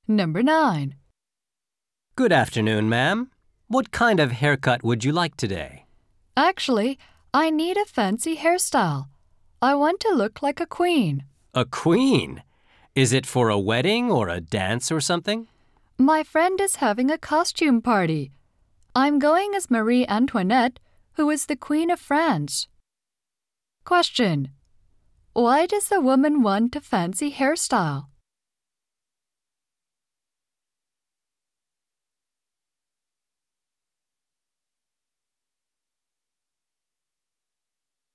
Number 9. Good afternoon, ma'am. What kind of haircut would you like today? Actually, I need a fancy hairstyle. I want to look like a queen. A queen? Is it for a wedding or a dance or something? My friend is having a costume party. I'm going as Marie Antoinette, who is the Queen of France. Question: why does the woman want a fancy hairstyle?